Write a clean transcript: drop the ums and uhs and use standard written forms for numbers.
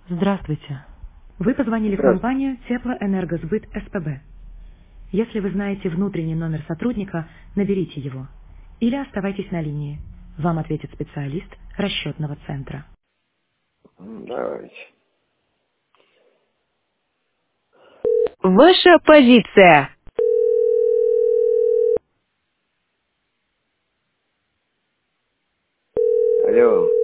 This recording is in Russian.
Здравствуйте. Вы позвонили в Здравствуйте. компанию Теплоэнергосбыт СПБ. Если вы знаете внутренний номер сотрудника, наберите его. Или оставайтесь на линии. Вам ответит специалист расчетного центра. Давайте. Ваша позиция. Алло.